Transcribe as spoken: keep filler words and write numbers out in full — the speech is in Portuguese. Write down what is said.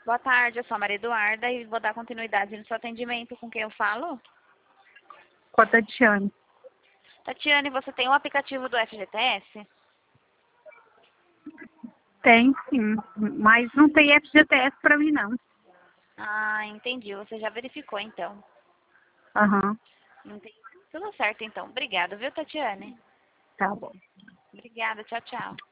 Boa tarde, eu sou a Maria Eduarda e vou dar continuidade no seu atendimento. Com quem eu falo? Com a Tatiane. Tatiane, você tem o aplicativo do F G T S? Tem sim, mas não tem F G T S para mim não. Ah, entendi. Você já verificou, então. Aham, Entendi. Tudo certo, então. Obrigada, viu, Tatiane? tá bom. Obrigada. Tchau, tchau.